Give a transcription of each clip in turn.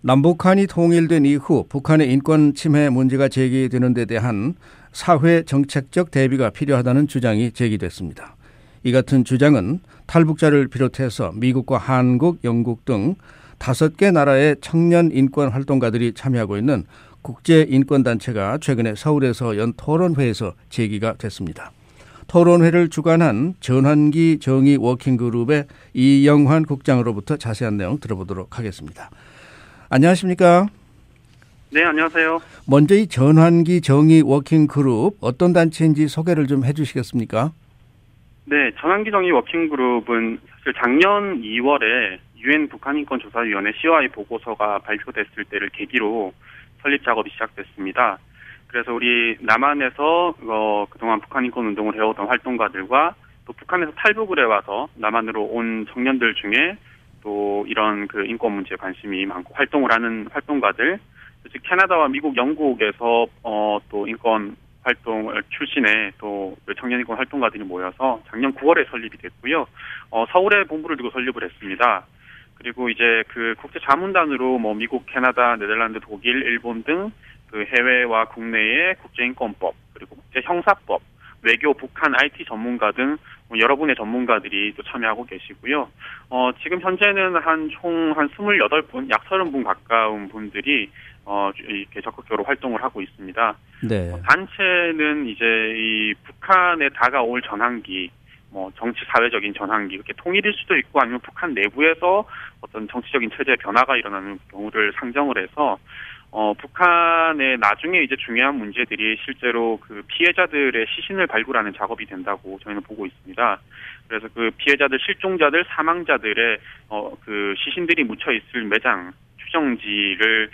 남북한이 통일된 이후 북한의 인권 침해 문제가 제기되는 데 대한 사회 정책적 대비가 필요하다는 주장이 제기됐습니다. 이 같은 주장은 탈북자를 비롯해서 미국과 한국, 영국 등 5개 나라의 청년 인권 활동가들이 참여하고 있는 국제인권단체가 최근에 서울에서 연 토론회에서 제기가 됐습니다. 토론회를 주관한 전환기 정의 워킹그룹의 이영환 국장으로부터 자세한 내용 들어보도록 하겠습니다. 안녕하십니까? 네, 안녕하세요. 먼저 이 전환기 정의 워킹그룹 어떤 단체인지 소개를 좀 해주시겠습니까? 네, 전환기 정의 워킹그룹은 사실 작년 2월에 유엔 북한인권조사위원회 COI 보고서가 발표됐을 때를 계기로 설립 작업이 시작됐습니다. 그래서 우리 남한에서 그동안 북한인권 운동을 해오던 활동가들과 또 북한에서 탈북을 해와서 남한으로 온 청년들 중에 또 이런 그 인권 문제에 관심이 많고 활동을 하는 활동가들, 즉 캐나다와 미국, 영국에서 또 인권 활동을 출신의 또 청년인권 활동가들이 모여서 작년 9월에 설립이 됐고요. 서울에 본부를 두고 설립을 했습니다. 그리고 이제 그 국제 자문단으로 뭐 미국, 캐나다, 네덜란드, 독일, 일본 등 그 해외와 국내의 국제인권법, 그리고 국제형사법, 외교, 북한, IT 전문가 등 여러 분의 전문가들이 또 참여하고 계시고요. 지금 현재는 총 28분, 약 30분 가까운 분들이 이렇게 적극적으로 활동을 하고 있습니다. 네. 단체는 이제 이 북한에 다가올 전환기, 정치 사회적인 전환기, 그렇게 통일일 수도 있고 아니면 북한 내부에서 어떤 정치적인 체제 변화가 일어나는 경우를 상정을 해서 북한의 나중에 이제 중요한 문제들이 실제로 그 피해자들의 시신을 발굴하는 작업이 된다고 저희는 보고 있습니다. 그래서 그 피해자들, 실종자들, 사망자들의 그 시신들이 묻혀 있을 매장, 추정지를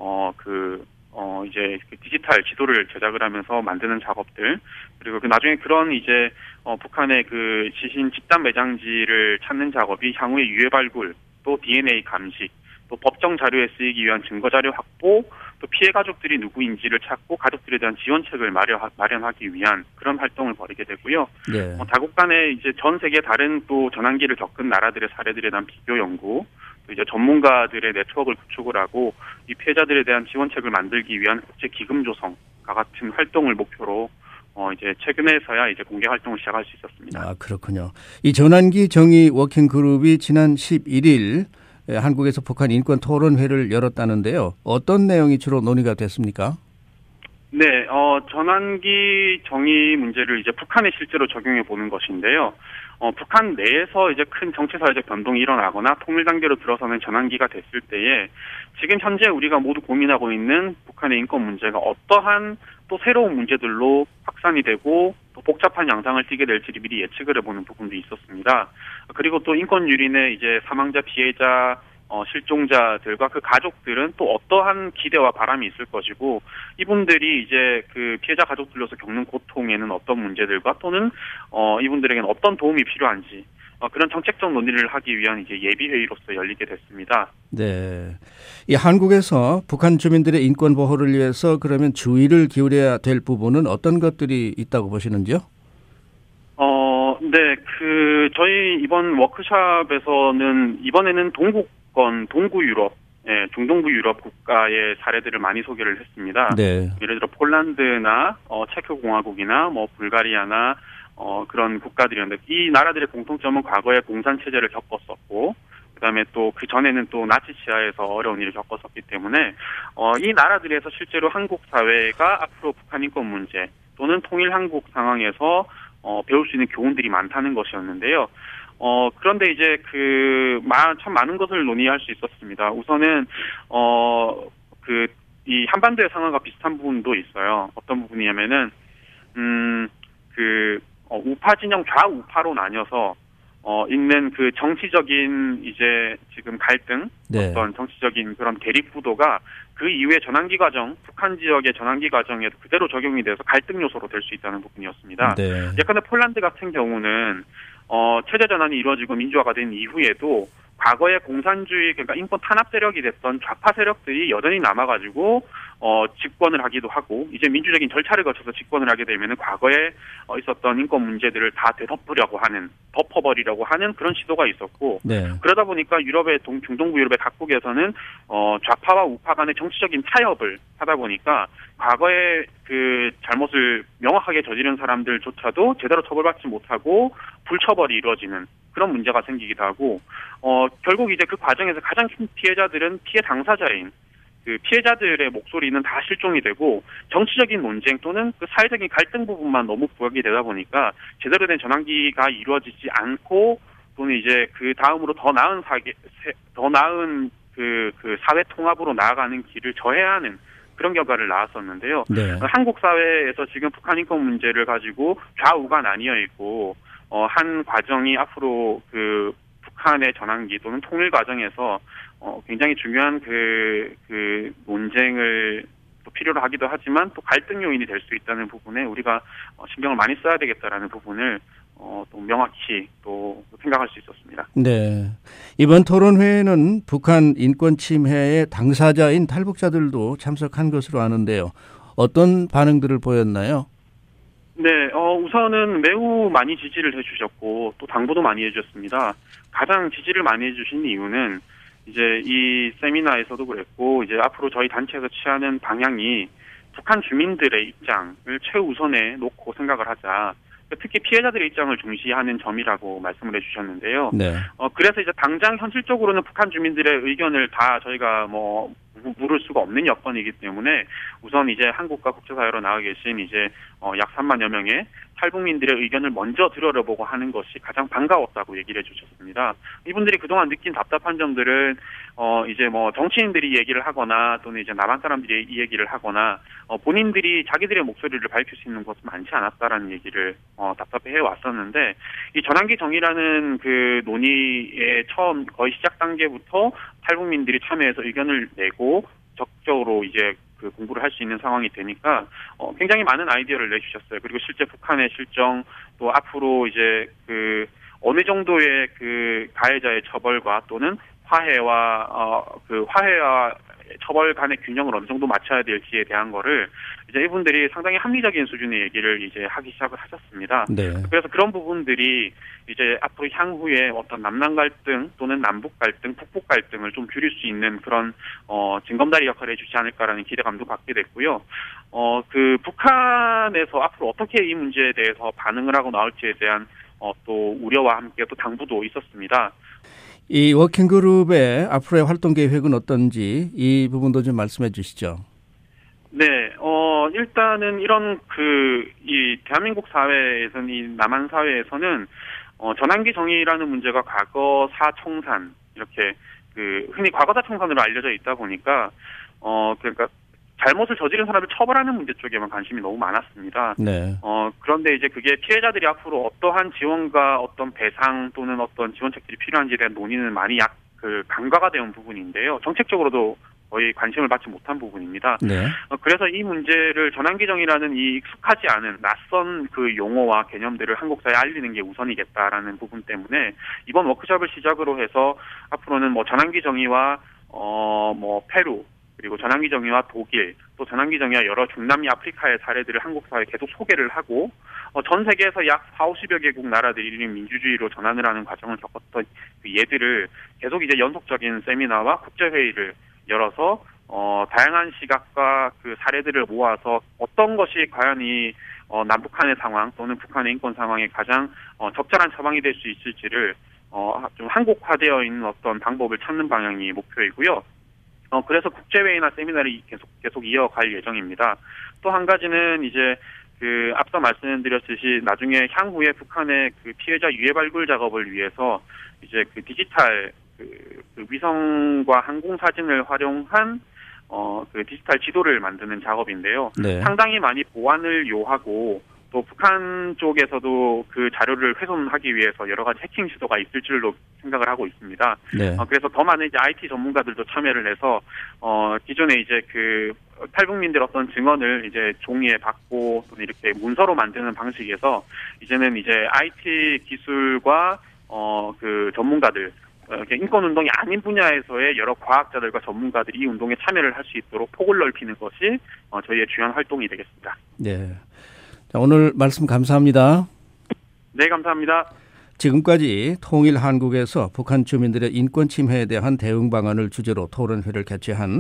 이제 디지털 지도를 제작을 하면서 만드는 작업들, 그리고 그 나중에 그런 이제 북한의 그 시신 집단 매장지를 찾는 작업이 향후에 유해 발굴, 또 DNA 감식, 또 법정 자료에 쓰이기 위한 증거 자료 확보, 또 피해 가족들이 누구인지를 찾고 가족들에 대한 지원책을 마련하기 위한 그런 활동을 벌이게 되고요. 네. 다국 간에 이제 전 세계 다른 또 전환기를 겪은 나라들의 사례들에 대한 비교 연구, 또 이제 전문가들의 네트워크를 구축을 하고 이 피해자들에 대한 지원책을 만들기 위한 국제 기금 조성과 같은 활동을 목표로 이제 최근에서야 이제 공개 활동을 시작할 수 있었습니다. 아, 그렇군요. 이 전환기 정의 워킹그룹이 지난 11일 한국에서 북한 인권 토론회를 열었다는데요. 어떤 내용이 주로 논의가 됐습니까? 네, 전환기 정의 문제를 이제 북한에 실제로 적용해 보는 것인데요. 북한 내에서 이제 큰 정치사회적 변동이 일어나거나 통일 단계로 들어서는 전환기가 됐을 때에 지금 현재 우리가 모두 고민하고 있는 북한의 인권 문제가 어떠한 또 새로운 문제들로 확산이 되고 또 복잡한 양상을 띠게 될지를 미리 예측을 해보는 부분도 있었습니다. 그리고 또 인권 유린의 이제 사망자, 피해자, 실종자들과 그 가족들은 또 어떠한 기대와 바람이 있을 것이고 이분들이 이제 그 피해자 가족들로서 겪는 고통에는 어떤 문제들과 또는 이분들에게는 어떤 도움이 필요한지 그런 정책적 논의를 하기 위한 이제 예비회의로서 열리게 됐습니다. 네. 이 한국에서 북한 주민들의 인권 보호를 위해서 그러면 주의를 기울여야 될 부분은 어떤 것들이 있다고 보시는지요? 네. 저희 이번 워크숍에서는 이번에는 동구 유럽, 중동부 유럽 국가의 사례들을 많이 소개를 했습니다. 네. 예를 들어 폴란드나 체코공화국이나 불가리아나 그런 국가들이었는데 이 나라들의 공통점은 과거에 공산 체제를 겪었었고 그다음에 또 그 전에는 또 나치 치하에서 어려운 일을 겪었었기 때문에 이 나라들에서 실제로 한국 사회가 앞으로 북한 인권 문제 또는 통일 한국 상황에서 배울 수 있는 교훈들이 많다는 것이었는데요. 그런데 이제 참 많은 것을 논의할 수 있었습니다. 우선은 이 한반도의 상황과 비슷한 부분도 있어요. 어떤 부분이냐면은 우파 진영 좌우파로 나뉘어서 있는 그 정치적인 이제 지금 갈등, 네. 어떤 정치적인 그런 대립 구도가 그 이후에 전환기 과정, 북한 지역의 전환기 과정에도 그대로 적용이 돼서 갈등 요소로 될 수 있다는 부분이었습니다. 네. 예컨대 폴란드 같은 경우는 체제 전환이 이루어지고 민주화가 된 이후에도 과거의 공산주의, 그러니까 인권 탄압 세력이 됐던 좌파 세력들이 여전히 남아가지고 집권을 하기도 하고, 이제 민주적인 절차를 거쳐서 집권을 하게 되면은 과거에 있었던 인권 문제들을 다 덮어버리려고 하는 그런 시도가 있었고, 네. 그러다 보니까 유럽의 중동부 유럽의 각국에서는 좌파와 우파 간의 정치적인 타협을 하다 보니까 과거에 그 잘못을 명확하게 저지른 사람들조차도 제대로 처벌받지 못하고 불처벌이 이루어지는 그런 문제가 생기기도 하고, 결국 이제 그 과정에서 가장 큰 피해자들은 피해 당사자인 그 피해자들의 목소리는 다 실종이 되고, 정치적인 논쟁 또는 그 사회적인 갈등 부분만 너무 부각이 되다 보니까 제대로 된 전환기가 이루어지지 않고, 또는 이제 그 다음으로 더 나은 그 사회 통합으로 나아가는 길을 저해야 하는 그런 결과를 낳았었는데요. 네. 한국 사회에서 지금 북한 인권 문제를 가지고 좌우가 나뉘어 있고, 한 과정이 앞으로 그 북한의 전환기 또는 통일 과정에서 굉장히 중요한 그 논쟁을 또 필요로 하기도 하지만 또 갈등 요인이 될 수 있다는 부분에 우리가 신경을 많이 써야 되겠다라는 부분을 또 명확히 또 생각할 수 있었습니다. 네. 이번 토론회에는 북한 인권 침해의 당사자인 탈북자들도 참석한 것으로 아는데요. 어떤 반응들을 보였나요? 네, 우선은 매우 많이 지지를 해주셨고, 또 당부도 많이 해주셨습니다. 가장 지지를 많이 해주신 이유는, 이제 이 세미나에서도 그랬고, 이제 앞으로 저희 단체에서 취하는 방향이 북한 주민들의 입장을 최우선에 놓고 생각을 하자. 특히 피해자들의 입장을 중시하는 점이라고 말씀을 해주셨는데요. 네. 그래서 이제 당장 현실적으로는 북한 주민들의 의견을 다 저희가 물을 수가 없는 여건이기 때문에 우선 이제 한국과 국제사회로 나와 계신 이제 약 3만여 명의 탈북민들의 의견을 먼저 들여다보고 하는 것이 가장 반가웠다고 얘기를 해주셨습니다. 이분들이 그동안 느낀 답답한 점들은 이제 정치인들이 얘기를 하거나 또는 이제 남한 사람들이 이 얘기를 하거나 본인들이 자기들의 목소리를 밝힐 수 있는 것은 많지 않았다라는 얘기를 답답해 왔었는데, 이 전환기 정의라는 그 논의의 처음 거의 시작 단계부터 탈북민들이 참여해서 의견을 내고 적극적으로 이제 그 공부를 할 수 있는 상황이 되니까 굉장히 많은 아이디어를 내주셨어요. 그리고 실제 북한의 실정, 또 앞으로 이제 그 어느 정도의 그 가해자의 처벌과 또는 화해와 처벌 간의 균형을 어느 정도 맞춰야 될지에 대한 거를 이제 이분들이 상당히 합리적인 수준의 얘기를 이제 하기 시작을 하셨습니다. 네. 그래서 그런 부분들이 이제 앞으로 향후에 어떤 남남 갈등 또는 남북 갈등, 북북 갈등을 좀 줄일 수 있는 그런 징검다리 역할을 해주지 않을까라는 기대감도 갖게 됐고요. 그 북한에서 앞으로 어떻게 이 문제에 대해서 반응을 하고 나올지에 대한 또 우려와 함께 또 당부도 있었습니다. 이 워킹그룹의 앞으로의 활동 계획은 어떤지 이 부분도 좀 말씀해 주시죠. 네, 일단은 이런 이 대한민국 사회에서는, 이 남한 사회에서는 전환기 정의라는 문제가 과거사 청산, 이렇게 흔히 과거사 청산으로 알려져 있다 보니까 그러니까 잘못을 저지른 사람을 처벌하는 문제 쪽에만 관심이 너무 많았습니다. 네. 그런데 이제 그게 피해자들이 앞으로 어떠한 지원과 어떤 배상 또는 어떤 지원책들이 필요한지에 대한 논의는 많이 간과가 되는 부분인데요. 정책적으로도 거의 관심을 받지 못한 부분입니다. 네. 그래서 이 문제를 전환기정이라는 이 익숙하지 않은 낯선 그 용어와 개념들을 한국 사회에 알리는 게 우선이겠다라는 부분 때문에 이번 워크숍을 시작으로 해서 앞으로는 전환기정의와 페루, 그리고 전환기정의와 독일, 또 전환기정의와 여러 중남미 아프리카의 사례들을 한국 사회에 계속 소개를 하고, 전 세계에서 약 40~50여 개국 나라들이 민주주의로 전환을 하는 과정을 겪었던 그 예들을 계속 이제 연속적인 세미나와 국제회의를 열어서 다양한 시각과 그 사례들을 모아서 어떤 것이 과연 이 남북한의 상황 또는 북한의 인권 상황에 가장 적절한 처방이 될 수 있을지를 좀 한국화되어 있는 어떤 방법을 찾는 방향이 목표이고요. 그래서 국제회의나 세미나를 계속 이어갈 예정입니다. 또 한 가지는 이제 앞서 말씀드렸듯이 나중에 향후에 북한의 그 피해자 유해 발굴 작업을 위해서 이제 디지털 위성과 항공 사진을 활용한 디지털 지도를 만드는 작업인데요. 네. 상당히 많이 보안을 요하고 또 북한 쪽에서도 그 자료를 훼손하기 위해서 여러 가지 해킹 시도가 있을 줄로 생각을 하고 있습니다. 네. 그래서 더 많은 이제 IT 전문가들도 참여를 해서 기존에 이제 탈북민들 어떤 증언을 이제 종이에 받고 또 이렇게 문서로 만드는 방식에서 이제는 이제 IT 기술과 전문가들 인권운동이 아닌 분야에서의 여러 과학자들과 전문가들이 이 운동에 참여를 할 수 있도록 폭을 넓히는 것이 저희의 주요한 활동이 되겠습니다. 네. 자, 오늘 말씀 감사합니다. 네, 감사합니다. 지금까지 통일 한국에서 북한 주민들의 인권 침해에 대한 대응 방안을 주제로 토론회를 개최한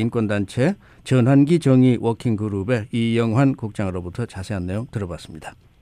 국제인권단체 전환기 정의 워킹그룹의 이영환 국장으로부터 자세한 내용 들어봤습니다.